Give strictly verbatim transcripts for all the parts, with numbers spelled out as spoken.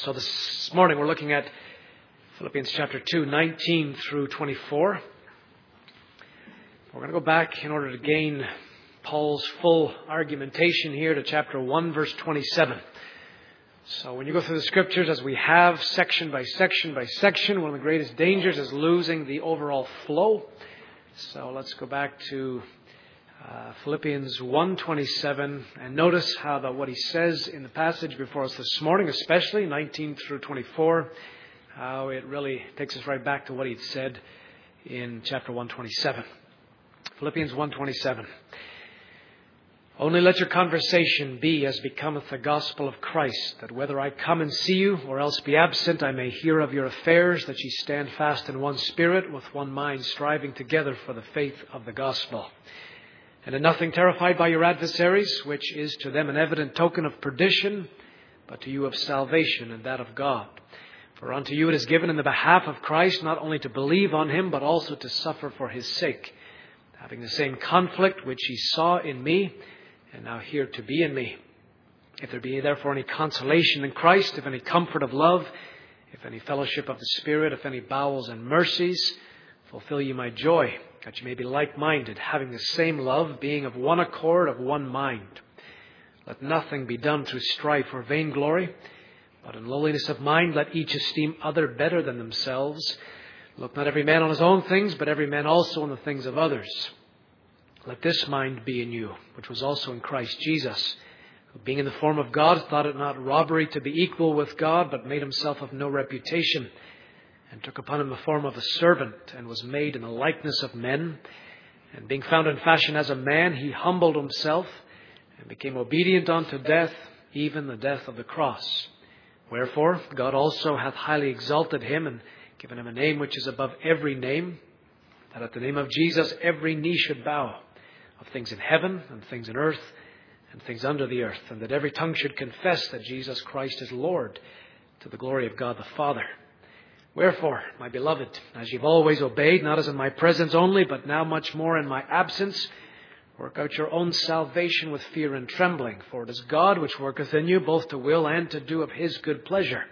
So this morning we're looking at Philippians chapter two, nineteen through twenty-four. We're going to go back in order to gain Paul's full argumentation here to chapter one, verse twenty-seven. So when you go through the scriptures, as we have, section by section by section, one of the greatest dangers is losing the overall flow. So let's go back to uh, Philippians one twenty-seven and notice how that what he says in the passage before us this morning, especially nineteen through twenty-four, how it really takes us right back to what he'd said in chapter one twenty-seven. Philippians one twenty-seven. Only let your conversation be as becometh the gospel of Christ, that whether I come and see you or else be absent, I may hear of your affairs, that ye stand fast in one spirit, with one mind, striving together for the faith of the gospel. And in nothing terrified by your adversaries, which is to them an evident token of perdition, but to you of salvation, and that of God. For unto you it is given in the behalf of Christ not only to believe on him, but also to suffer for his sake, having the same conflict which ye saw in me, and now here to be in me. If there be therefore any consolation in Christ, if any comfort of love, if any fellowship of the Spirit, if any bowels and mercies, fulfill ye my joy, that ye may be like-minded, having the same love, being of one accord, of one mind. Let nothing be done through strife or vainglory, but in lowliness of mind let each esteem other better than themselves. Look not every man on his own things, but every man also on the things of others. Let this mind be in you, which was also in Christ Jesus, who being in the form of God, thought it not robbery to be equal with God, but made himself of no reputation, and took upon him the form of a servant, and was made in the likeness of men. And being found in fashion as a man, he humbled himself, and became obedient unto death, even the death of the cross. Wherefore God also hath highly exalted him, and given him a name which is above every name, that at the name of Jesus every knee should bow, of things in heaven, and things in earth, and things under the earth, and that every tongue should confess that Jesus Christ is Lord, to the glory of God the Father. Wherefore, my beloved, as ye have always obeyed, not as in my presence only, but now much more in my absence, work out your own salvation with fear and trembling, for it is God which worketh in you, both to will and to do of his good pleasure.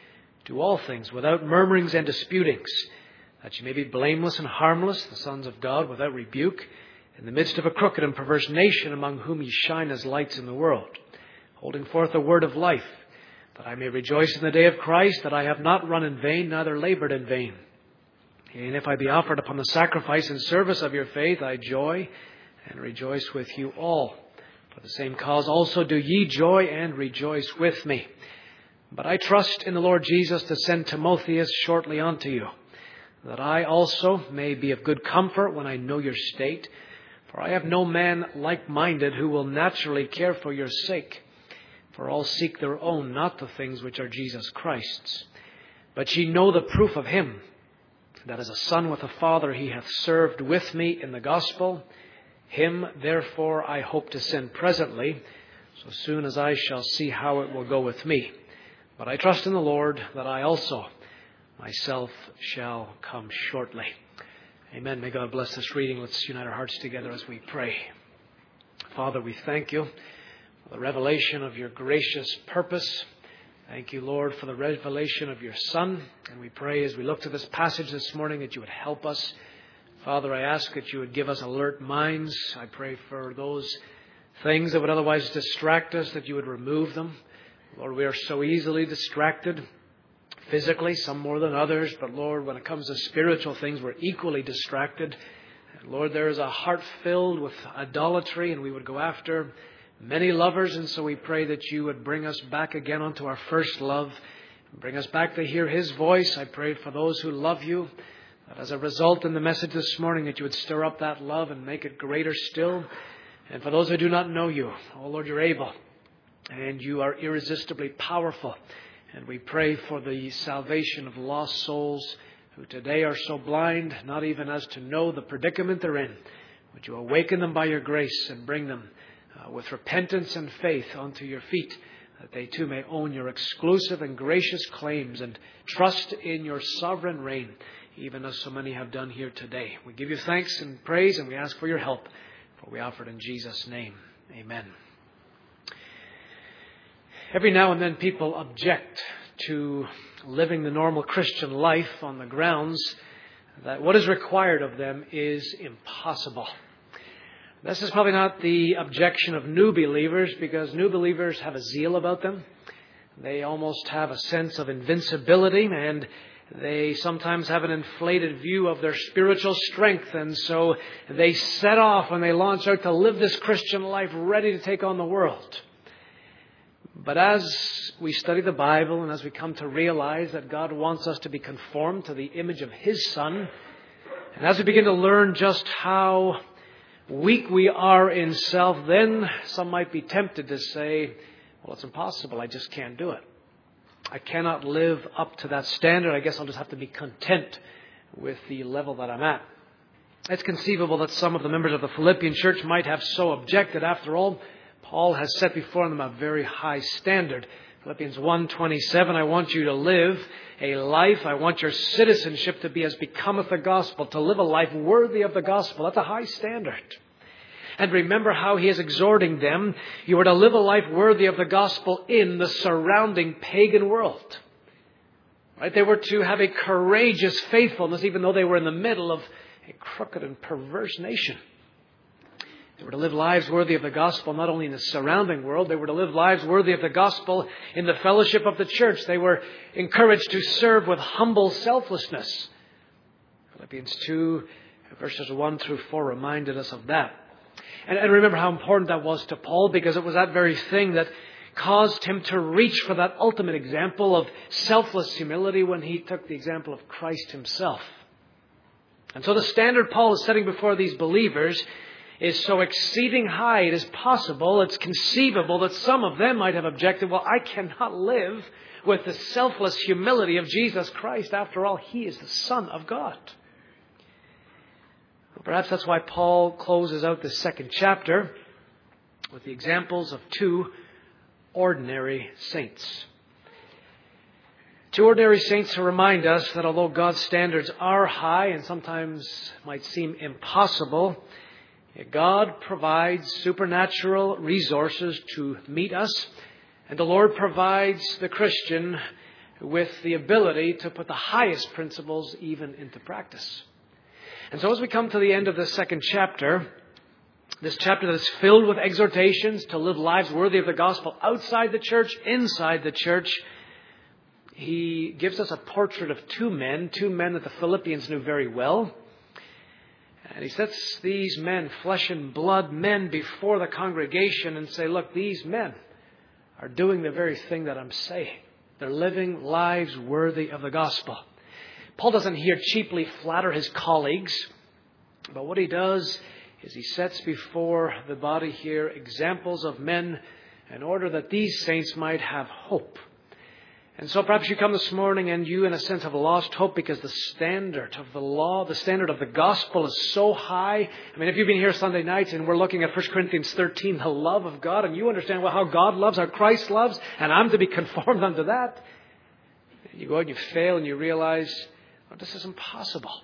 Do all things without murmurings and disputings, that ye may be blameless and harmless, the sons of God, without rebuke, in the midst of a crooked and perverse nation, among whom ye shine as lights in the world, holding forth the word of life, that I may rejoice in the day of Christ, that I have not run in vain, neither labored in vain. And if I be offered upon the sacrifice and service of your faith, I joy and rejoice with you all. For the same cause also do ye joy and rejoice with me. But I trust in the Lord Jesus to send Timotheus shortly unto you, that I also may be of good comfort when I know your state. For I have no man like-minded who will naturally care for your sake. For all seek their own, not the things which are Jesus Christ's. But ye know the proof of him, that as a son with a father he hath served with me in the gospel. Him therefore I hope to send presently, so soon as I shall see how it will go with me. But I trust in the Lord that I also myself shall come shortly. Amen. May God bless this reading. Let's unite our hearts together as we pray. Father, we thank you for the revelation of your gracious purpose. Thank you, Lord, for the revelation of your Son. And we pray as we look to this passage this morning that you would help us. Father, I ask that you would give us alert minds. I pray for those things that would otherwise distract us, that you would remove them. Lord, we are so easily distracted physically, some more than others. But Lord, when it comes to spiritual things, we're equally distracted. And Lord, there is a heart filled with idolatry, and we would go after many lovers, and so we pray that you would bring us back again onto our first love. Bring us back to hear his voice. I pray for those who love you, that as a result in the message this morning, that you would stir up that love and make it greater still. And for those who do not know you, oh Lord, you're able, and you are irresistibly powerful. And we pray for the salvation of lost souls who today are so blind, not even as to know the predicament they're in. Would you awaken them by your grace and bring them Uh, with repentance and faith onto your feet, that they too may own your exclusive and gracious claims and trust in your sovereign reign, even as so many have done here today. We give you thanks and praise, and we ask for your help, for we offer it in Jesus' name. Amen. Every now and then people object to living the normal Christian life on the grounds that what is required of them is impossible. This is probably not the objection of new believers, because new believers have a zeal about them. They almost have a sense of invincibility, and they sometimes have an inflated view of their spiritual strength. And so they set off when they launch out to live this Christian life ready to take on the world. But as we study the Bible and as we come to realize that God wants us to be conformed to the image of His Son, and as we begin to learn just how weak we are in self, then some might be tempted to say, well, it's impossible. I just can't do it. I cannot live up to that standard. I guess I'll just have to be content with the level that I'm at. It's conceivable that some of the members of the Philippian church might have so objected. After all, Paul has set before them a very high standard. Philippians one twenty-seven, I want you to live a life. I want your citizenship to be as becometh the gospel, to live a life worthy of the gospel. That's a high standard. And remember how he is exhorting them. You are to live a life worthy of the gospel in the surrounding pagan world. Right? They were to have a courageous faithfulness, even though they were in the middle of a crooked and perverse nation. They were to live lives worthy of the gospel, not only in the surrounding world. They were to live lives worthy of the gospel in the fellowship of the church. They were encouraged to serve with humble selflessness. Philippians two, verses one through four reminded us of that. And, and remember how important that was to Paul, because it was that very thing that caused him to reach for that ultimate example of selfless humility when he took the example of Christ Himself. And so the standard Paul is setting before these believers is so exceeding high, it is possible, it's conceivable that some of them might have objected, well, I cannot live with the selfless humility of Jesus Christ. After all, He is the Son of God. Perhaps that's why Paul closes out the second chapter with the examples of two ordinary saints. Two ordinary saints to remind us that although God's standards are high and sometimes might seem impossible, God provides supernatural resources to meet us, and the Lord provides the Christian with the ability to put the highest principles even into practice. And so as we come to the end of the second chapter, this chapter that is filled with exhortations to live lives worthy of the gospel outside the church, inside the church, he gives us a portrait of two men, two men that the Philippians knew very well. And he sets these men, flesh and blood men, before the congregation and say, look, these men are doing the very thing that I'm saying. They're living lives worthy of the gospel. Paul doesn't here cheaply flatter his colleagues, but what he does is he sets before the body here examples of men in order that these saints might have hope. And so perhaps you come this morning and you, in a sense, have lost hope because the standard of the law, the standard of the gospel is so high. I mean, if you've been here Sunday nights and we're looking at First Corinthians thirteen, the love of God, and you understand well how God loves, how Christ loves, and I'm to be conformed unto that, you go out and you fail and you realize, well, this is impossible.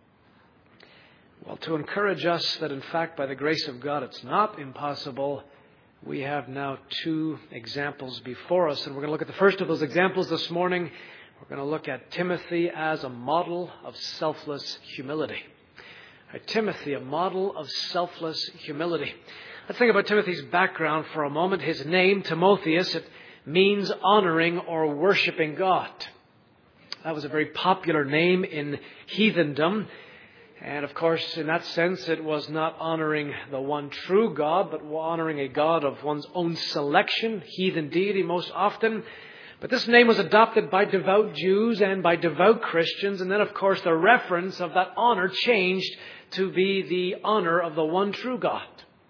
Well, to encourage us that, in fact, by the grace of God, it's not impossible, we have now two examples before us. And we're going to look at the first of those examples this morning. We're going to look at Timothy as a model of selfless humility. Right, Timothy, a model of selfless humility. Let's think about Timothy's background for a moment. His name, Timotheus, it means honoring or worshiping God. That was a very popular name in heathendom. And of course, in that sense, it was not honoring the one true God, but honoring a God of one's own selection, heathen deity most often. But this name was adopted by devout Jews and by devout Christians. And then, of course, the reference of that honor changed to be the honor of the one true God.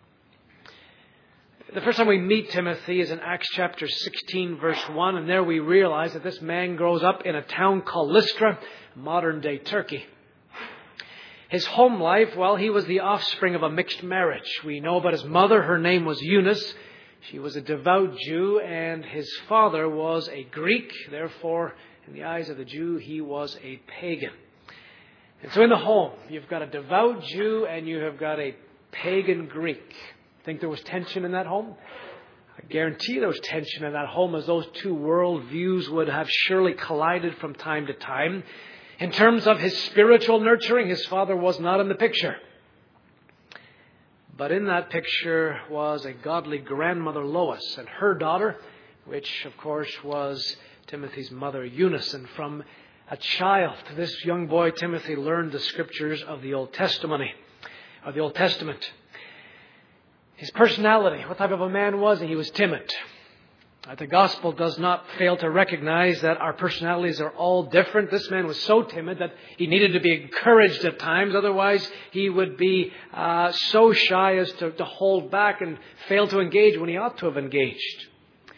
The first time we meet Timothy is in Acts chapter sixteen, verse one. And there we realize that this man grows up in a town called Lystra, modern-day Turkey. His home life, well, he was the offspring of a mixed marriage. We know about his mother. Her name was Eunice. She was a devout Jew, and his father was a Greek. Therefore, in the eyes of the Jew, he was a pagan. And so in the home, you've got a devout Jew and you have got a pagan Greek. Think there was tension in that home? I guarantee there was tension in that home, as those two worldviews would have surely collided from time to time. In terms of his spiritual nurturing, his father was not in the picture. But in that picture was a godly grandmother, Lois, and her daughter, which, of course, was Timothy's mother, Eunice. And from a child, this young boy, Timothy, learned the scriptures of the Old Testament. Of the Old Testament. His personality, what type of a man was he? He was timid. The gospel does not fail to recognize that our personalities are all different. This man was so timid that he needed to be encouraged at times. Otherwise, he would be uh, so shy as to, to hold back and fail to engage when he ought to have engaged.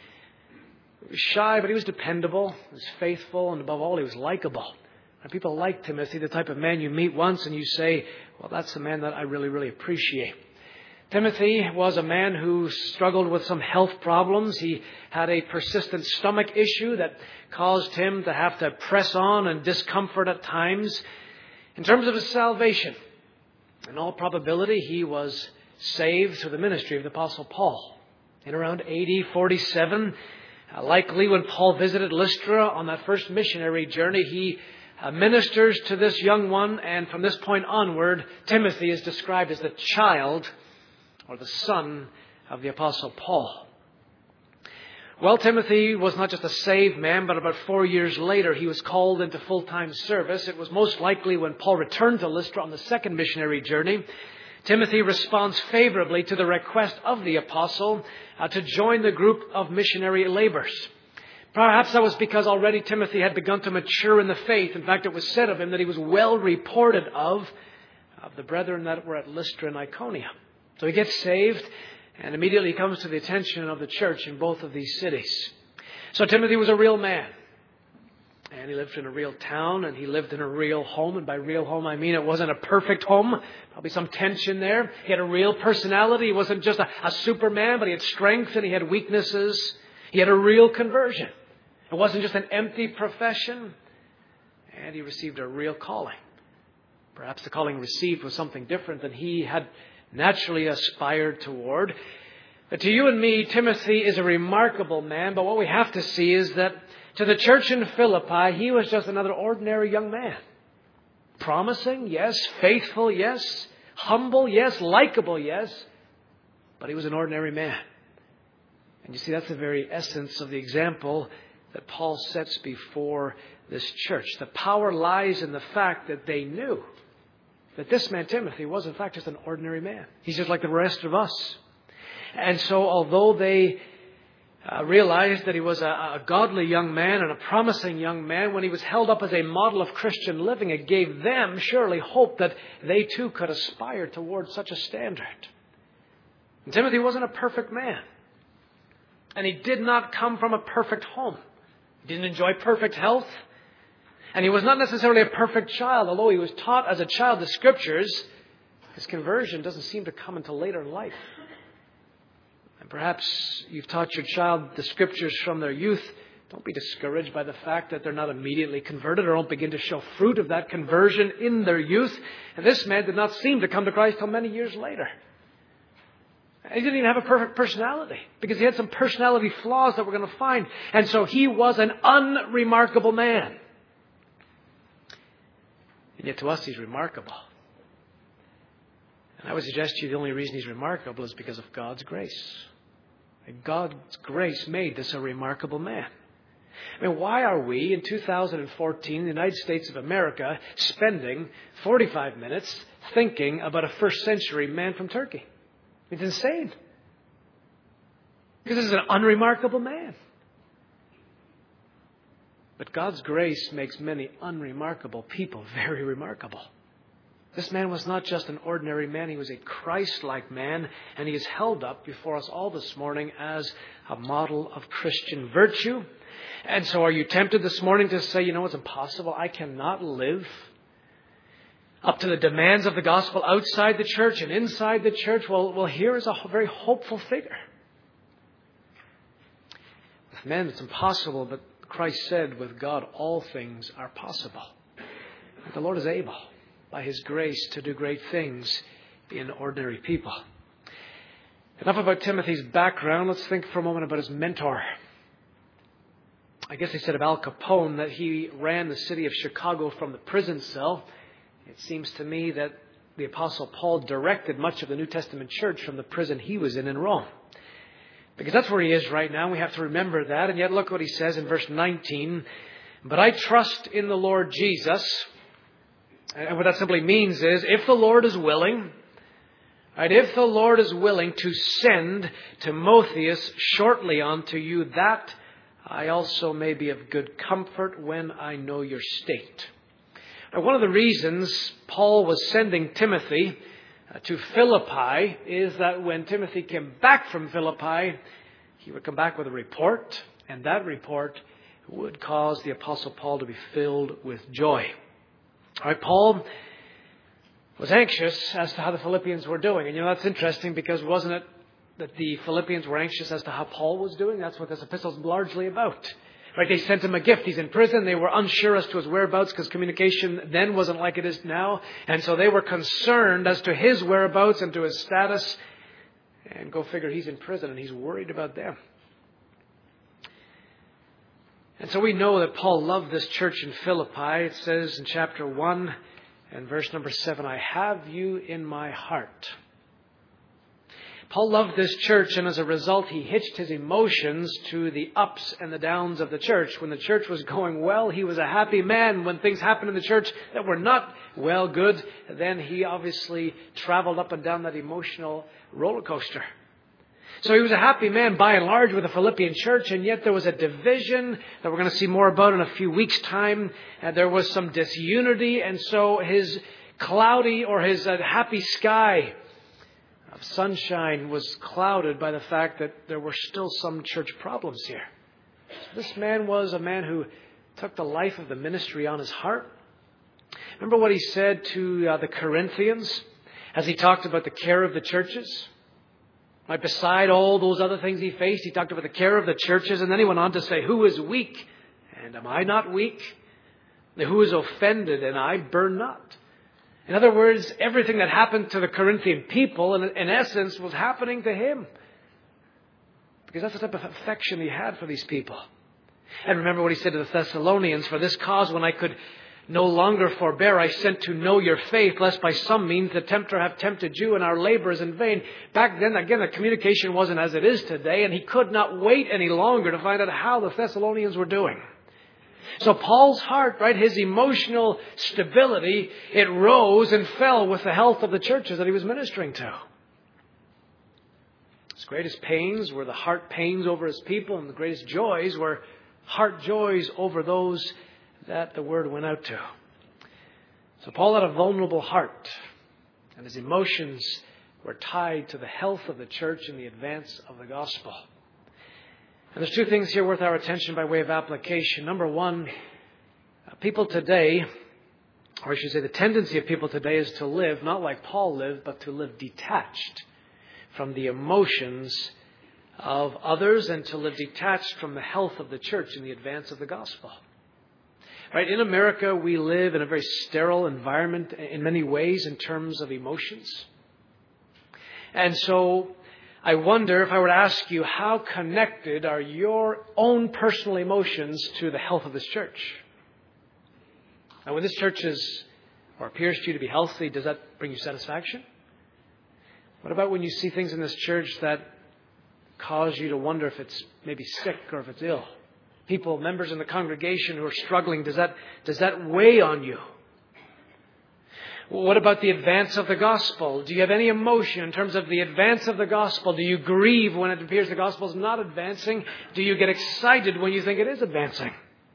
He was shy, but he was dependable. He was faithful, and above all, he was likable. And people like Timothy, the type of man you meet once and you say, well, that's the man that I really, really appreciate. Timothy was a man who struggled with some health problems. He had a persistent stomach issue that caused him to have to press on and discomfort at times. In terms of his salvation, in all probability, he was saved through the ministry of the Apostle Paul. In around A D forty-seven, uh, likely when Paul visited Lystra on that first missionary journey, he uh, ministers to this young one, and from this point onward, Timothy is described as the child or the son of the Apostle Paul. Well, Timothy was not just a saved man, but about four years later he was called into full-time service. It was most likely when Paul returned to Lystra on the second missionary journey. Timothy responds favorably to the request of the apostle uh, to join the group of missionary labors. Perhaps that was because already Timothy had begun to mature in the faith. In fact, it was said of him that he was well reported of, of the brethren that were at Lystra and Iconium. So he gets saved, and immediately comes to the attention of the church in both of these cities. So Timothy was a real man. And he lived in a real town, and he lived in a real home. And by real home, I mean it wasn't a perfect home. Probably some tension there. He had a real personality. He wasn't just a, a superman, but he had strength and he had weaknesses. He had a real conversion. It wasn't just an empty profession. And he received a real calling. Perhaps the calling received was something different than he had naturally aspired toward. But to you and me, Timothy is a remarkable man. But what we have to see is that to the church in Philippi, he was just another ordinary young man. Promising, yes. Faithful, yes. Humble, yes. Likable, yes. But he was an ordinary man. And you see, that's the very essence of the example that Paul sets before this church. The power lies in the fact that they knew that this man, Timothy, was in fact just an ordinary man. He's just like the rest of us. And so although they uh, realized that he was a, a godly young man and a promising young man, when he was held up as a model of Christian living, it gave them surely hope that they too could aspire towards such a standard. And Timothy wasn't a perfect man. And he did not come from a perfect home. He didn't enjoy perfect health. And he was not necessarily a perfect child. Although he was taught as a child the Scriptures, his conversion doesn't seem to come until later in life. And perhaps you've taught your child the Scriptures from their youth. Don't be discouraged by the fact that they're not immediately converted or don't begin to show fruit of that conversion in their youth. And this man did not seem to come to Christ until many years later. He didn't even have a perfect personality because he had some personality flaws that we're going to find. And so he was an unremarkable man. And yet to us, he's remarkable. And I would suggest to you the only reason he's remarkable is because of God's grace. And God's grace made this a remarkable man. I mean, why are we in two thousand fourteen in the United States of America spending forty-five minutes thinking about a first century man from Turkey? It's insane. Because this is an unremarkable man. But God's grace makes many unremarkable people very remarkable. This man was not just an ordinary man. He was a Christ-like man. And he is held up before us all this morning as a model of Christian virtue. And so are you tempted this morning to say, you know, it's impossible. I cannot live up to the demands of the gospel outside the church and inside the church? Well, well, here is a very hopeful figure. With men, it's impossible, but Christ said, with God, all things are possible. And the Lord is able, by His grace, to do great things in ordinary people. Enough about Timothy's background. Let's think for a moment about his mentor. I guess they said of Al Capone that he ran the city of Chicago from the prison cell. It seems to me that the Apostle Paul directed much of the New Testament church from the prison he was in in Rome. Because that's where he is right now. We have to remember that. And yet look what he says in verse nineteen. But I trust in the Lord Jesus. And what that simply means is, if the Lord is willing, right, if the Lord is willing to send Timotheus shortly unto you, that I also may be of good comfort when I know your state. Now, one of the reasons Paul was sending Timothy uh, to Philippi is that when Timothy came back from Philippi, he would come back with a report, and that report would cause the Apostle Paul to be filled with joy. All right, Paul was anxious as to how the Philippians were doing. And you know, that's interesting because wasn't it that the Philippians were anxious as to how Paul was doing? That's what this epistle is largely about. Right? They sent him a gift. He's in prison. They were unsure as to his whereabouts because communication then wasn't like it is now. And so they were concerned as to his whereabouts and to his status. And go figure, he's in prison and he's worried about them. And so we know that Paul loved this church in Philippi. It says in chapter one and verse number seven, I have you in my heart. Paul loved this church, and as a result, he hitched his emotions to the ups and the downs of the church. When the church was going well, he was a happy man. When things happened in the church that were not well good, then he obviously traveled up and down that emotional roller coaster. So he was a happy man by and large with the Philippian church, and yet there was a division that we're going to see more about in a few weeks' time. And there was some disunity, and so his cloudy or his uh, happy sky of sunshine was clouded by the fact that there were still some church problems here. So this man was a man who took the life of the ministry on his heart. Remember what he said to uh, the Corinthians as he talked about the care of the churches? Right, beside all those other things he faced, he talked about the care of the churches, and then he went on to say, who is weak? And am I not weak? Who is offended? And I burn not. In other words, everything that happened to the Corinthian people, in, in essence, was happening to him. Because that's the type of affection he had for these people. And remember what he said to the Thessalonians, for this cause when I could no longer forbear, I sent to know your faith, lest by some means the tempter have tempted you, and our labor is in vain. Back then, again, the communication wasn't as it is today, and he could not wait any longer to find out how the Thessalonians were doing. So Paul's heart, right, his emotional stability, it rose and fell with the health of the churches that he was ministering to. His greatest pains were the heart pains over his people, and the greatest joys were heart joys over those that the word went out to. So Paul had a vulnerable heart, and his emotions were tied to the health of the church and the advance of the gospel. And there's two things here worth our attention by way of application. Number one, people today, or I should say the tendency of people today is to live, not like Paul lived, but to live detached from the emotions of others and to live detached from the health of the church and the advance of the gospel. Right? In America, we live in a very sterile environment in many ways in terms of emotions. And so I wonder if I were to ask you, how connected are your own personal emotions to the health of this church? Now, when this church is, or appears to you to be healthy, does that bring you satisfaction? What about when you see things in this church that cause you to wonder if it's maybe sick or if it's ill? People, members in the congregation who are struggling, does that, does that weigh on you? What about the advance of the gospel? Do you have any emotion in terms of the advance of the gospel? Do you grieve when it appears the gospel is not advancing? Do you get excited when you think it is advancing?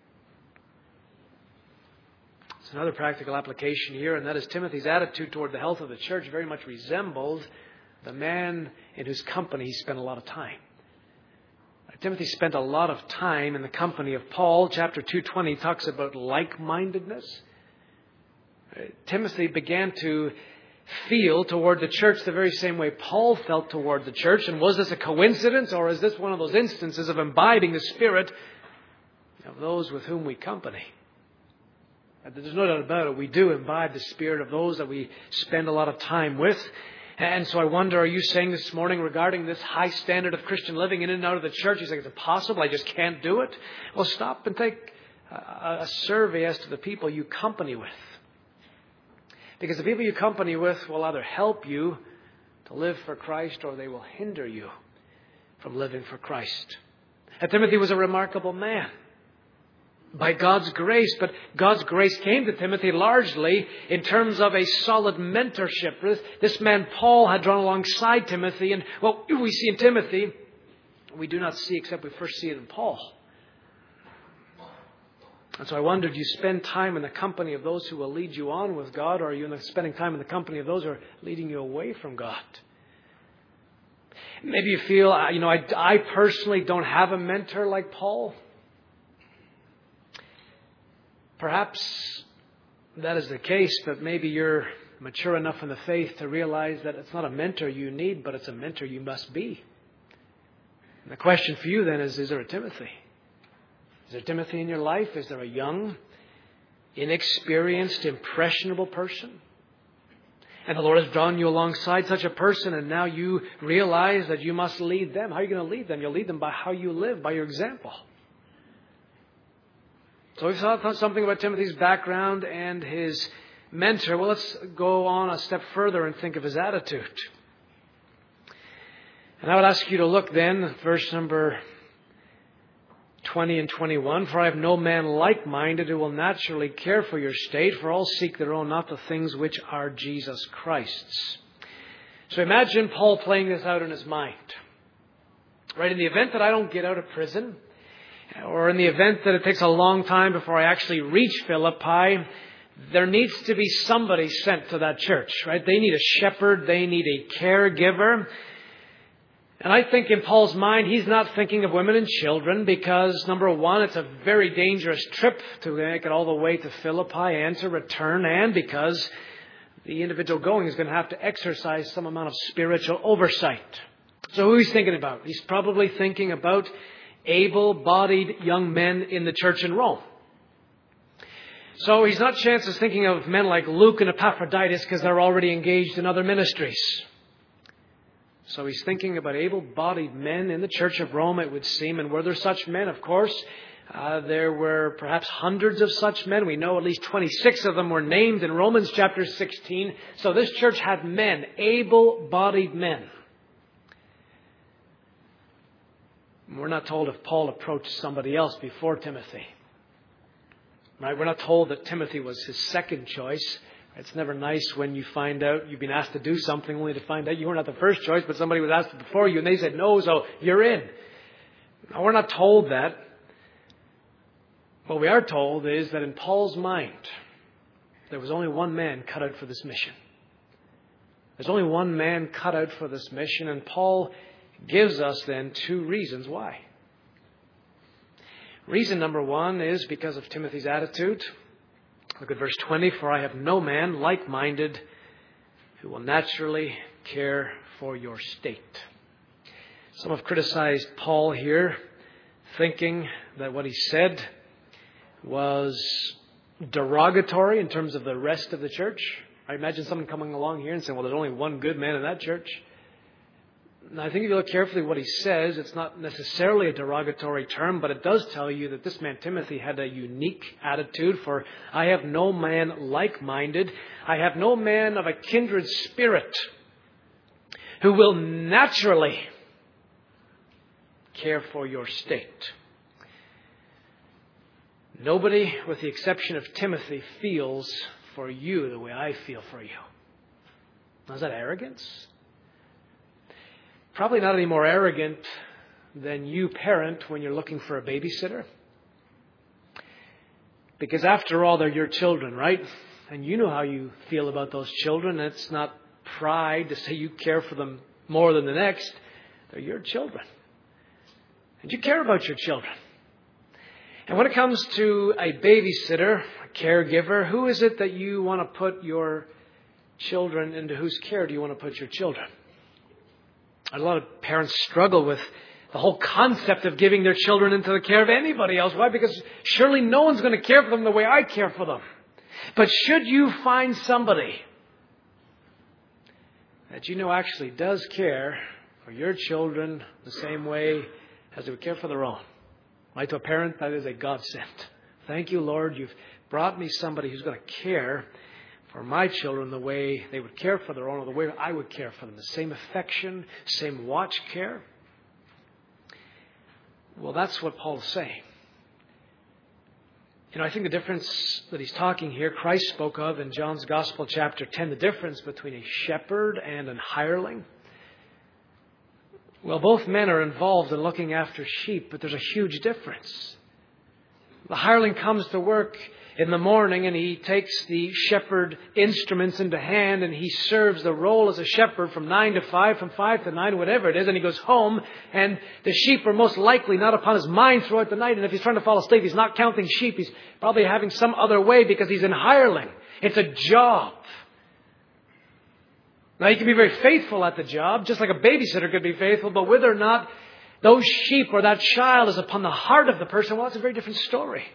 It's another practical application here, and that is Timothy's attitude toward the health of the church very much resembled the man in whose company he spent a lot of time. Timothy spent a lot of time in the company of Paul. Chapter two twenty talks about like-mindedness. Timothy began to feel toward the church the very same way Paul felt toward the church. And was this a coincidence, or is this one of those instances of imbibing the spirit of those with whom we company? There's no doubt about it. We do imbibe the spirit of those that we spend a lot of time with. And so I wonder, are you saying this morning regarding this high standard of Christian living in and out of the church, you say, is it possible? I just can't do it? Well, stop and take a, a survey as to the people you company with. Because the people you company with will either help you to live for Christ or they will hinder you from living for Christ. And Timothy was a remarkable man by God's grace, but God's grace came to Timothy largely in terms of a solid mentorship. This, this man Paul had drawn alongside Timothy, and what we see in Timothy, we do not see except we first see it in Paul. And so I wonder, do you spend time in the company of those who will lead you on with God, or are you spending time in the company of those who are leading you away from God? Maybe you feel, you know, I, I personally don't have a mentor like Paul. Perhaps that is the case, but maybe you're mature enough in the faith to realize that it's not a mentor you need, but it's a mentor you must be. And the question for you then is, is there a Timothy? Is there Timothy in your life? Is there a young, inexperienced, impressionable person? And the Lord has drawn you alongside such a person, and now you realize that you must lead them. How are you going to lead them? You'll lead them by how you live, by your example. So we've thought something about Timothy's background and his mentor. Well, let's go on a step further and think of his attitude. And I would ask you to look then at verse number twenty and twenty-one. For I have no man like-minded who will naturally care for your state, for all seek their own, not the things which are Jesus Christ's. So imagine Paul playing this out in his mind. Right, in the event that I don't get out of prison, or in the event that it takes a long time before I actually reach Philippi, there needs to be somebody sent to that church, right? They need a shepherd. They need a caregiver. And I think in Paul's mind, he's not thinking of women and children because, number one, it's a very dangerous trip to make it all the way to Philippi and to return, and because the individual going is going to have to exercise some amount of spiritual oversight. So who he's thinking about? He's probably thinking about able-bodied young men in the church in Rome. So he's not chances thinking of men like Luke and Epaphroditus because they're already engaged in other ministries. So he's thinking about able-bodied men in the church of Rome, it would seem. And were there such men? Of course, uh, there were perhaps hundreds of such men. We know at least twenty-six of them were named in Romans chapter sixteen. So this church had men, able-bodied men. We're not told if Paul approached somebody else before Timothy. Right? We're not told that Timothy was his second choice. It's never nice when you find out you've been asked to do something only to find out you were not the first choice, but somebody was asked before you and they said no, so you're in. Now, we're not told that. What we are told is that in Paul's mind, there was only one man cut out for this mission. There's only one man cut out for this mission, and Paul gives us then two reasons why. Reason number one is because of Timothy's attitude. Look at verse twenty. For I have no man like-minded who will naturally care for your state. Some have criticized Paul here, thinking that what he said was derogatory in terms of the rest of the church. I imagine someone coming along here and saying, well, there's only one good man in that church. Now, I think if you look carefully at what he says, it's not necessarily a derogatory term, but it does tell you that this man Timothy had a unique attitude. For I have no man like-minded. I have no man of a kindred spirit who will naturally care for your state. Nobody, with the exception of Timothy, feels for you the way I feel for you. Now, is that arrogance? Probably not any more arrogant than you parent when you're looking for a babysitter. Because after all, they're your children, right? And you know how you feel about those children. It's not pride to say you care for them more than the next. They're your children. And you care about your children. And when it comes to a babysitter, a caregiver, who is it that you want to put your children, into whose care do you want to put your children? A lot of parents struggle with the whole concept of giving their children into the care of anybody else. Why? Because surely no one's going to care for them the way I care for them. But should you find somebody that you know actually does care for your children the same way as they would care for their own. Right? To a parent, that is a godsend. Thank you, Lord, you've brought me somebody who's going to care for my children the way they would care for their own, or the way I would care for them. The same affection, same watch care. Well, that's what Paul's saying. You know, I think the difference that he's talking here, Christ spoke of in John's Gospel, chapter ten, the difference between a shepherd and an hireling. Well, both men are involved in looking after sheep, but there's a huge difference. The hireling comes to work in the morning and he takes the shepherd instruments into hand and he serves the role as a shepherd from nine to five, from five to nine, whatever it is, and he goes home and the sheep are most likely not upon his mind throughout the night. And if he's trying to fall asleep, he's not counting sheep. He's probably having some other way because he's in hireling. It's a job. Now, he can be very faithful at the job, just like a babysitter could be faithful, but whether or not those sheep or that child is upon the heart of the person, well, it's a very different story.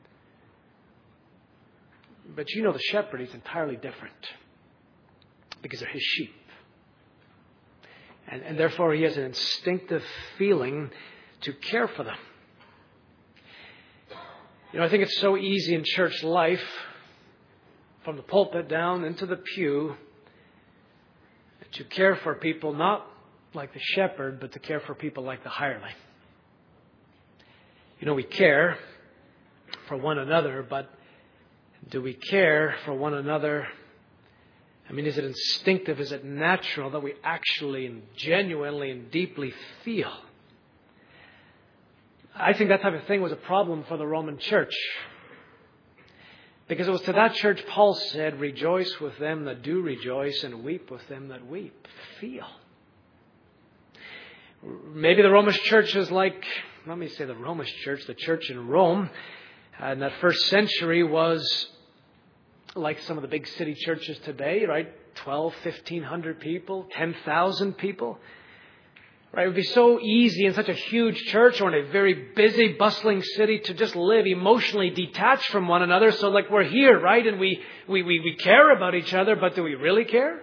But you know the shepherd, he's entirely different because they're his sheep. And, and therefore, he has an instinctive feeling to care for them. You know, I think it's so easy in church life, from the pulpit down into the pew, to care for people not like the shepherd, but to care for people like the hireling. You know, we care for one another, but do we care for one another? I mean, is it instinctive? Is it natural that we actually and genuinely and deeply feel? I think that type of thing was a problem for the Roman church. Because it was to that church Paul said, rejoice with them that do rejoice and weep with them that weep. Feel. Maybe the Romish church is like, let me say the Romish church, the church in Rome in that first century was like some of the big city churches today, right? twelve, fifteen hundred people, ten thousand people. Right? It would be so easy in such a huge church or in a very busy, bustling city to just live emotionally detached from one another. So like we're here, right? And we, we, we, we care about each other, but do we really care?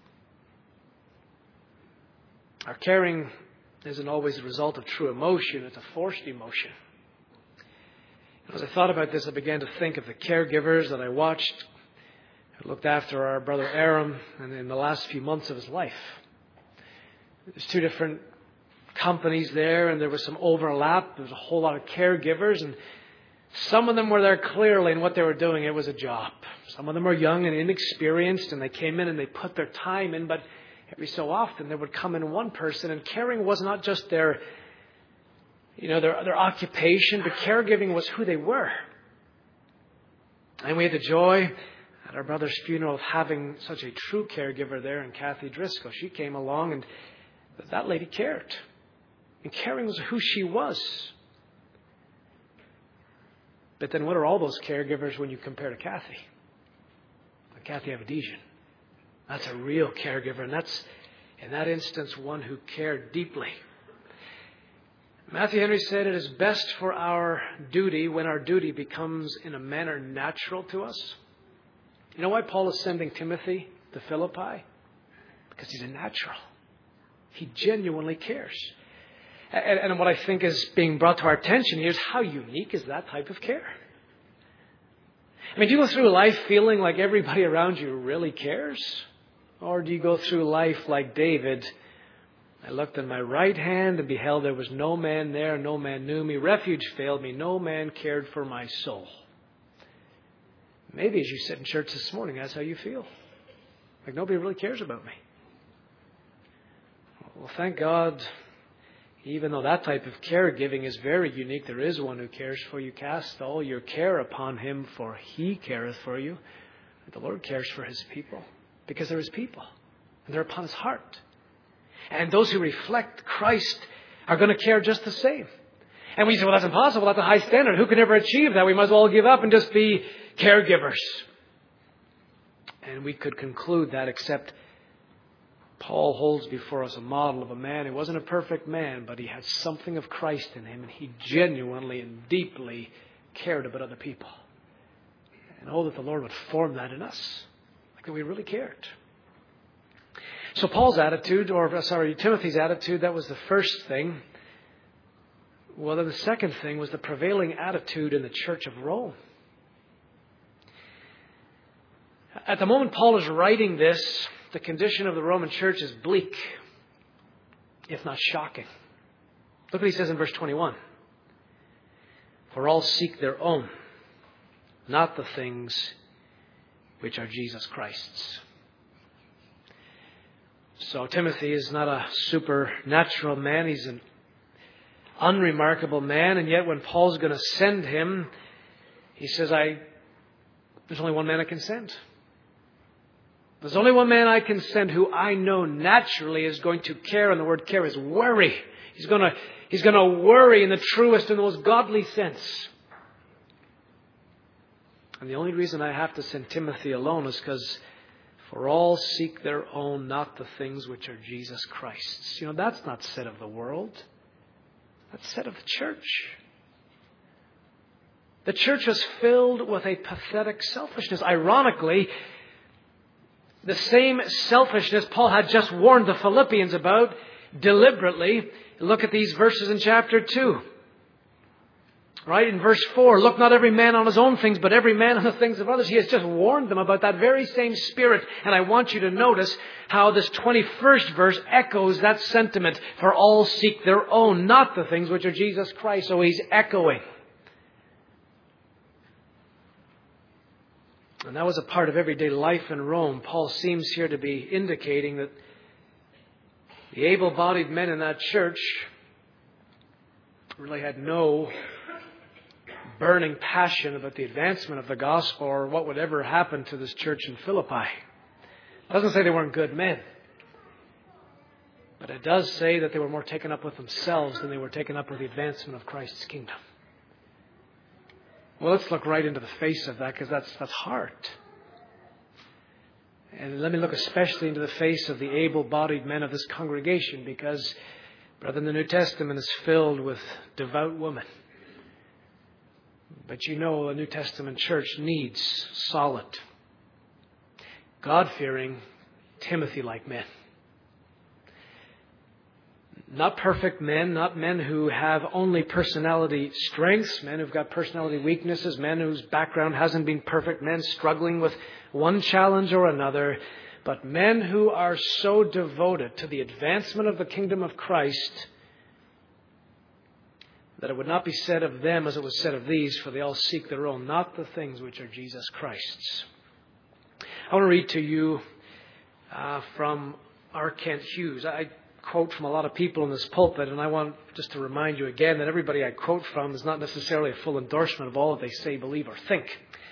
Our caring isn't always the result of true emotion. It's a forced emotion. As I thought about this, I began to think of the caregivers that I watched who looked after our brother Aram and in the last few months of his life. There's two different companies there, and there was some overlap. There was a whole lot of caregivers, and some of them were there clearly in what they were doing. It was a job. Some of them were young and inexperienced, and they came in and they put their time in, but every so often there would come in one person, and caring was not just their, you know, their, their occupation, but caregiving was who they were. And we had the joy at our brother's funeral of having such a true caregiver there in Kathy Driscoll. She came along, and that lady cared. And caring was who she was. But then what are all those caregivers when you compare to Kathy? Like Kathy Avadesian. That's a real caregiver. And that's, in that instance, one who cared deeply. Matthew Henry said it is best for our duty when our duty becomes in a manner natural to us. You know why Paul is sending Timothy to Philippi? Because he's a natural. He genuinely cares. And, and what I think is being brought to our attention here is how unique is that type of care? I mean, do you go through life feeling like everybody around you really cares? Or do you go through life like David? I looked on my right hand and beheld there was no man there, no man knew me. Refuge failed me, no man cared for my soul. Maybe as you sit in church this morning, that's how you feel. Like nobody really cares about me. Well, thank God, even though that type of caregiving is very unique, there is one who cares for you. Cast all your care upon him, for he careth for you. The Lord cares for his people because they're his people and they're upon his heart. And those who reflect Christ are going to care just the same. And we say, well, that's impossible. That's a high standard. Who can ever achieve that? We might as well give up and just be caregivers. And we could conclude that, except Paul holds before us a model of a man who wasn't a perfect man, but he had something of Christ in him, and he genuinely and deeply cared about other people. And oh, that the Lord would form that in us, like that we really cared. So Paul's attitude, or sorry, Timothy's attitude, that was the first thing. Well, then the second thing was the prevailing attitude in the church of Rome. At the moment Paul is writing this, the condition of the Roman church is bleak, if not shocking. Look what he says in verse twenty-one. For all seek their own, not the things which are Jesus Christ's. So Timothy is not a supernatural man. He's an unremarkable man. And yet when Paul's going to send him, he says, "I there's only one man I can send. There's only one man I can send who I know naturally is going to care." And the word care is worry. He's going to, he's going to worry in the truest and most godly sense. And the only reason I have to send Timothy alone is because for all seek their own, not the things which are Jesus Christ's. You know, that's not said of the world. That's said of the church. The church was filled with a pathetic selfishness. Ironically, the same selfishness Paul had just warned the Philippians about deliberately. Look at these verses in chapter two. Right, in verse four, look not every man on his own things, but every man on the things of others. He has just warned them about that very same spirit. And I want you to notice how this twenty-first verse echoes that sentiment. For all seek their own, not the things which are Jesus Christ. So he's echoing. And that was a part of everyday life in Rome. Paul seems here to be indicating that the able-bodied men in that church really had no burning passion about the advancement of the gospel or what would ever happen to this church in Philippi. It doesn't say they weren't good men. But it does say that they were more taken up with themselves than they were taken up with the advancement of Christ's kingdom. Well, let's look right into the face of that because that's, that's hard. And let me look especially into the face of the able-bodied men of this congregation because, brethren, the New Testament is filled with devout women. But you know, a New Testament church needs solid, God-fearing, Timothy-like men. Not perfect men, not men who have only personality strengths, men who've got personality weaknesses, men whose background hasn't been perfect, men struggling with one challenge or another, but men who are so devoted to the advancement of the kingdom of Christ that it would not be said of them as it was said of these, for they all seek their own, not the things which are Jesus Christ's. I want to read to you uh, from R. Kent Hughes. I quote from a lot of people in this pulpit, and I want just to remind you again that everybody I quote from is not necessarily a full endorsement of all that they say, believe, or think.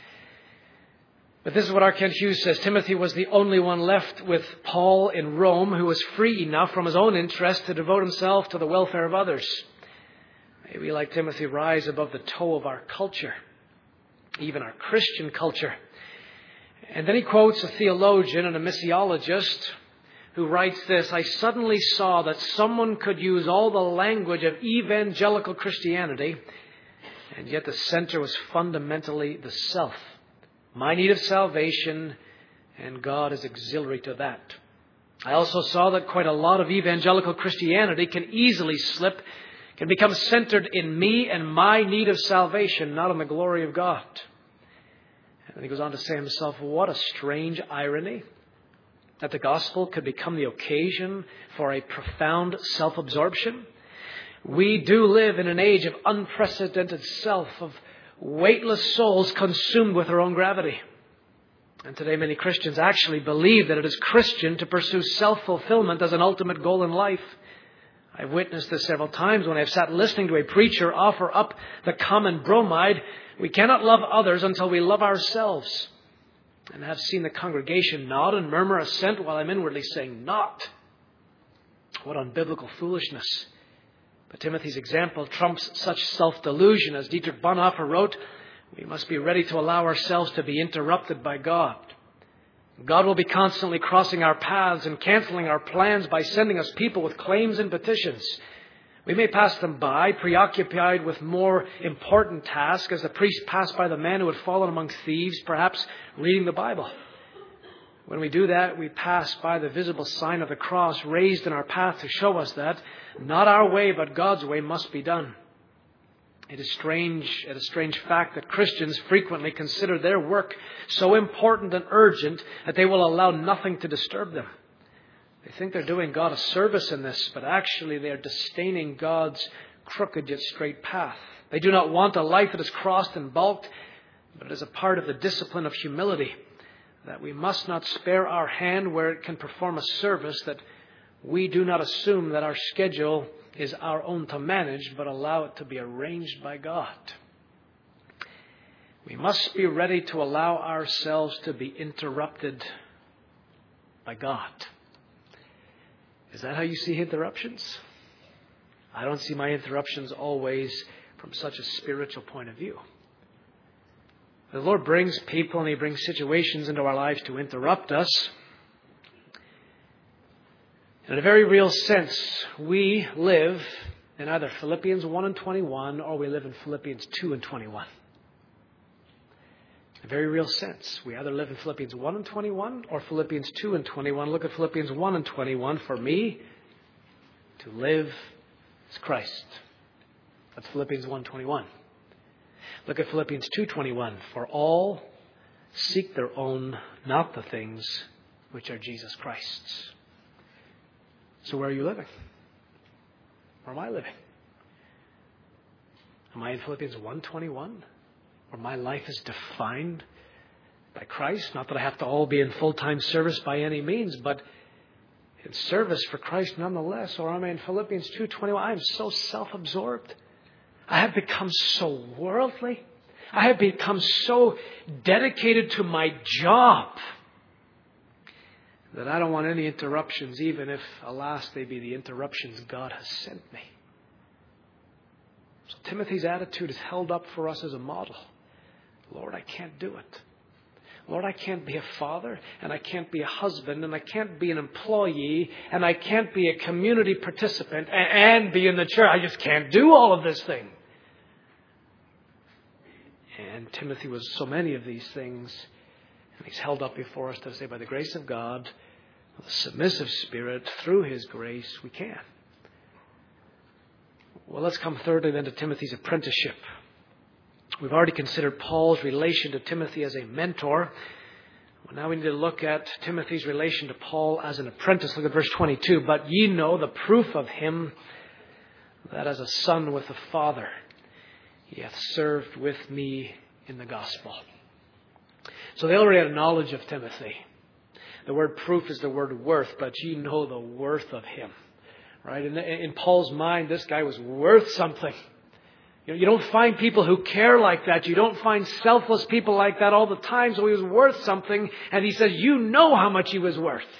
But this is what R. Kent Hughes says. Timothy was the only one left with Paul in Rome who was free enough from his own interest to devote himself to the welfare of others. May we, like Timothy, rise above the toe of our culture, even our Christian culture. And then he quotes a theologian and a missiologist who writes this: I suddenly saw that someone could use all the language of evangelical Christianity, and yet the center was fundamentally the self. My need of salvation, and God is auxiliary to that. I also saw that quite a lot of evangelical Christianity can easily slip, can become centered in me and my need of salvation, not in the glory of God. And he goes on to say himself, what a strange irony that the gospel could become the occasion for a profound self-absorption. We do live in an age of unprecedented self, of weightless souls consumed with their own gravity. And today many Christians actually believe that it is Christian to pursue self-fulfillment as an ultimate goal in life. I've witnessed this several times when I've sat listening to a preacher offer up the common bromide: we cannot love others until we love ourselves. And I've seen the congregation nod and murmur assent while I'm inwardly saying, not. What unbiblical foolishness. But Timothy's example trumps such self-delusion. As Dietrich Bonhoeffer wrote, we must be ready to allow ourselves to be interrupted by God. God will be constantly crossing our paths and canceling our plans by sending us people with claims and petitions. We may pass them by, preoccupied with more important tasks, as the priest passed by the man who had fallen among thieves, perhaps reading the Bible. When we do that, we pass by the visible sign of the cross raised in our path to show us that not our way, but God's way must be done. It is strange, it is a strange fact that Christians frequently consider their work so important and urgent that they will allow nothing to disturb them. They think they're doing God a service in this, but actually they are disdaining God's crooked yet straight path. They do not want a life that is crossed and bulked, but it is a part of the discipline of humility that we must not spare our hand where it can perform a service, that we do not assume that our schedule is our own to manage, but allow it to be arranged by God. We must be ready to allow ourselves to be interrupted by God. Is that how you see interruptions? I don't see my interruptions always from such a spiritual point of view. The Lord brings people and He brings situations into our lives to interrupt us. In a very real sense, we live in either Philippians one and twenty-one or we live in Philippians two and twenty-one. In a very real sense, we either live in Philippians one and twenty-one or Philippians two and twenty-one. Look at Philippians one and twenty-one. For me, to live is Christ. That's Philippians one twenty-one. Look at Philippians two twenty-one. For all seek their own, not the things which are Jesus Christ's. So where are you living? Where am I living? Am I in Philippians one twenty-one? Where my life is defined by Christ? Not that I have to all be in full-time service by any means, but in service for Christ nonetheless. Or am I in Philippians two twenty-one? I am so self-absorbed. I have become so worldly. I have become so dedicated to my job that I don't want any interruptions, even if, alas, they be the interruptions God has sent me. So Timothy's attitude is held up for us as a model. Lord, I can't do it. Lord, I can't be a father, and I can't be a husband, and I can't be an employee, and I can't be a community participant and, and be in the church. I just can't do all of this thing. And Timothy was so many of these things, and he's held up before us to say, by the grace of God, with a submissive spirit, through His grace, we can. Well, let's come thirdly then to Timothy's apprenticeship. We've already considered Paul's relation to Timothy as a mentor. Well, now we need to look at Timothy's relation to Paul as an apprentice. Look at verse twenty-two. But ye know the proof of him, that as a son with a father, he hath served with me in the gospel. So they already had a knowledge of Timothy. The word proof is the word worth, but ye know the worth of him. Right? In, in Paul's mind, this guy was worth something. You know, you don't find people who care like that. You don't find selfless people like that all the time. So he was worth something. And he says, you know how much he was worth.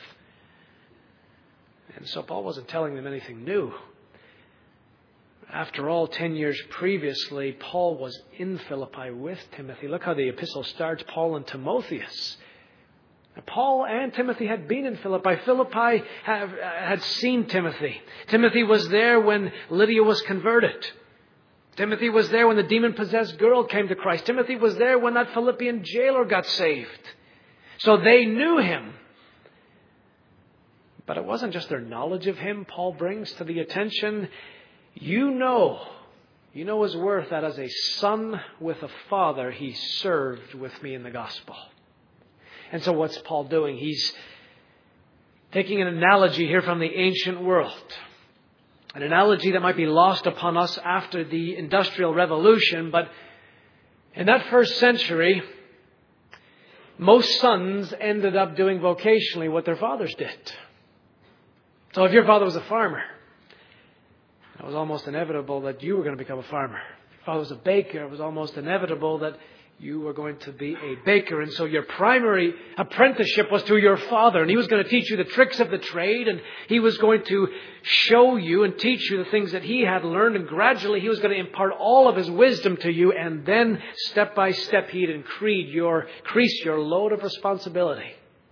And so Paul wasn't telling them anything new. After all, ten years previously, Paul was in Philippi with Timothy. Look how the epistle starts, Paul and Timotheus. Paul and Timothy had been in Philippi. Philippi have, had seen Timothy. Timothy was there when Lydia was converted. Timothy was there when the demon-possessed girl came to Christ. Timothy was there when that Philippian jailer got saved. So they knew him. But it wasn't just their knowledge of him Paul brings to the attention. You know, you know his worth, that as a son with a father, he served with me in the gospel. And so what's Paul doing? He's taking an analogy here from the ancient world. An analogy that might be lost upon us after the Industrial Revolution. But in that first century, most sons ended up doing vocationally what their fathers did. So if your father was a farmer, it was almost inevitable that you were going to become a farmer. If your father was a baker, it was almost inevitable that you were going to be a baker. And so your primary apprenticeship was to your father. And he was going to teach you the tricks of the trade. And he was going to show you and teach you the things that he had learned. And gradually he was going to impart all of his wisdom to you. And then step by step he'd increase your, increase your load of responsibility.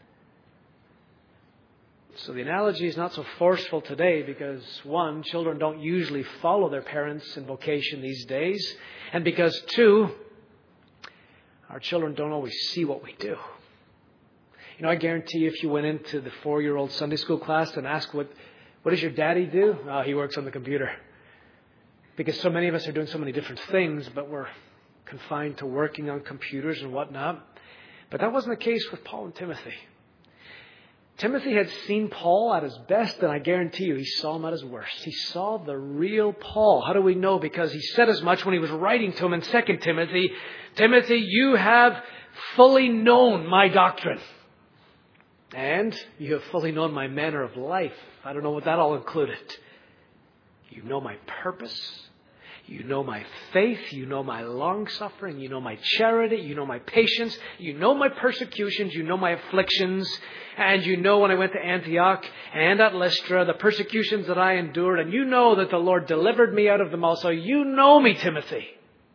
So the analogy is not so forceful today because, one, children don't usually follow their parents in vocation these days. And because, two, our children don't always see what we do. You know, I guarantee you if you went into the four-year-old Sunday school class and asked, what, what does your daddy do? Oh, he works on the computer. Because so many of us are doing so many different things, but we're confined to working on computers and whatnot. But that wasn't the case with Paul and Timothy. Timothy had seen Paul at his best, and I guarantee you he saw him at his worst. He saw the real Paul. How do we know? Because he said as much when he was writing to him in Second Timothy. Timothy, you have fully known my doctrine. And you have fully known my manner of life. I don't know what that all included. You know my purpose. You know my faith. You know my long-suffering. You know my charity. You know my patience. You know my persecutions. You know my afflictions. And you know when I went to Antioch and at Lystra, the persecutions that I endured. And you know that the Lord delivered me out of them all. So you know me, Timothy.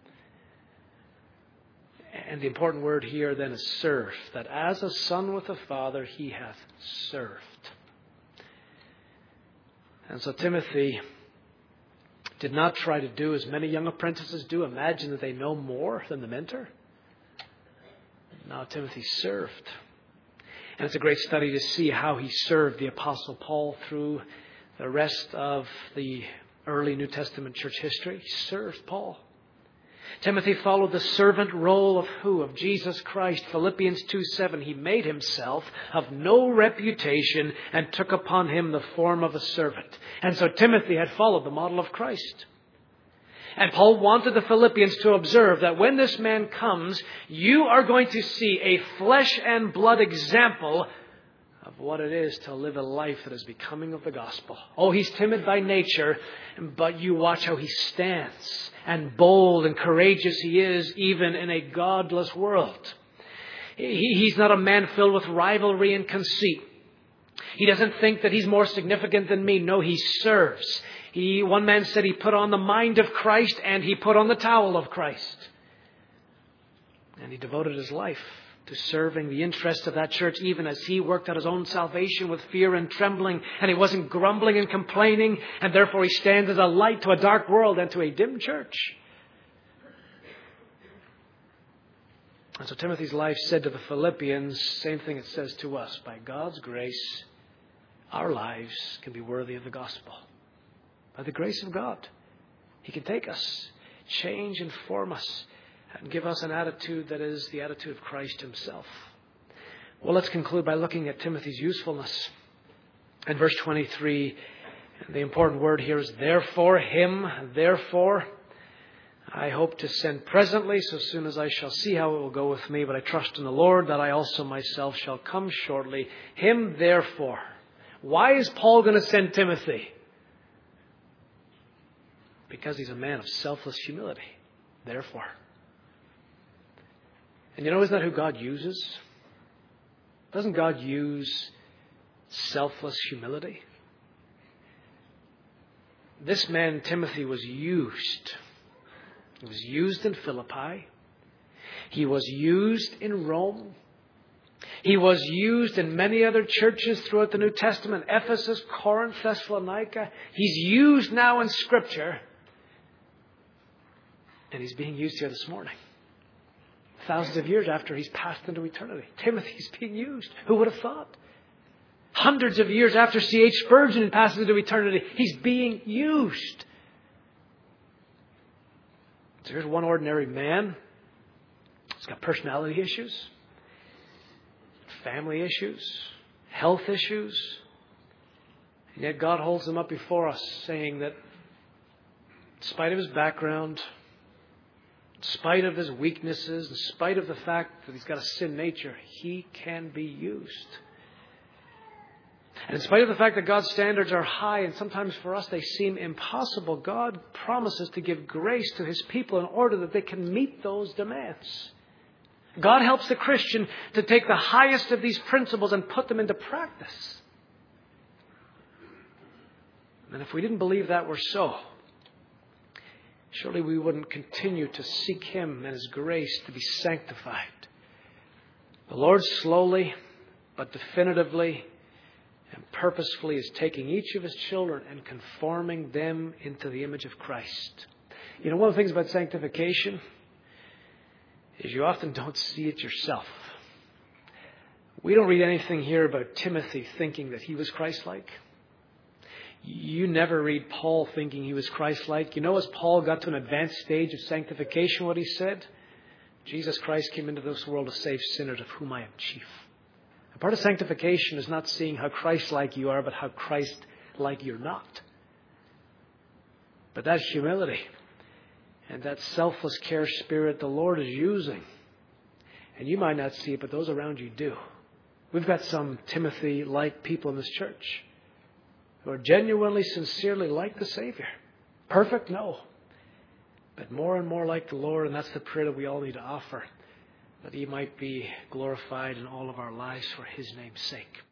And the important word here then is serve. That as a son with a father, he hath served. And so Timothy did not try to do as many young apprentices do, imagine that they know more than the mentor. Now Timothy served. And it's a great study to see how he served the Apostle Paul through the rest of the early New Testament church history. He served Paul. Timothy followed the servant role of who? Of Jesus Christ. Philippians two seven. He made himself of no reputation and took upon him the form of a servant. And so Timothy had followed the model of Christ. And Paul wanted the Philippians to observe that when this man comes, you are going to see a flesh and blood example of what it is to live a life that is becoming of the gospel. Oh, he's timid by nature, but you watch how he stands. And bold and courageous he is, even in a godless world. He, he's not a man filled with rivalry and conceit. He doesn't think that he's more significant than me. No, he serves. He, one man said he put on the mind of Christ and he put on the towel of Christ. And he devoted his life to serving the interests of that church, even as he worked out his own salvation with fear and trembling. And he wasn't grumbling and complaining. And therefore he stands as a light to a dark world and to a dim church. And so Timothy's life said to the Philippians, same thing it says to us. By God's grace, our lives can be worthy of the gospel. By the grace of God, he can take us, change and form us, and give us an attitude that is the attitude of Christ himself. Well, let's conclude by looking at Timothy's usefulness. In verse twenty-three, the important word here is therefore, him, therefore. I hope to send presently, so soon as I shall see how it will go with me, but I trust in the Lord that I also myself shall come shortly. Him, therefore. Why is Paul going to send Timothy? Because he's a man of selfless humility. Therefore. And you know, isn't that who God uses? Doesn't God use selfless humility? This man, Timothy, was used. He was used in Philippi. He was used in Rome. He was used in many other churches throughout the New Testament. Ephesus, Corinth, Thessalonica. He's used now in Scripture. And he's being used here this morning. Thousands of years after he's passed into eternity. Timothy's being used. Who would have thought? Hundreds of years after C H Spurgeon passes into eternity, he's being used. So here's one ordinary man. He's got personality issues, family issues, health issues. And yet God holds him up before us, saying that in spite of his background, in spite of his weaknesses, in spite of the fact that he's got a sin nature, he can be used. And in spite of the fact that God's standards are high and sometimes for us they seem impossible, God promises to give grace to his people in order that they can meet those demands. God helps the Christian to take the highest of these principles and put them into practice. And if we didn't believe that were so, surely we wouldn't continue to seek him and his grace to be sanctified. The Lord slowly but definitively and purposefully is taking each of his children and conforming them into the image of Christ. You know, one of the things about sanctification is you often don't see it yourself. We don't read anything here about Timothy thinking that he was Christ-like. You never read Paul thinking he was Christ-like. You know, as Paul got to an advanced stage of sanctification, what he said? Jesus Christ came into this world to save sinners, of whom I am chief. And part of sanctification is not seeing how Christ-like you are, but how Christ-like you're not. But that humility and that selfless care spirit the Lord is using. And you might not see it, but those around you do. We've got some Timothy-like people in this church who are genuinely, sincerely like the Savior. Perfect? No. But more and more like the Lord, and that's the prayer that we all need to offer, that He might be glorified in all of our lives for His name's sake.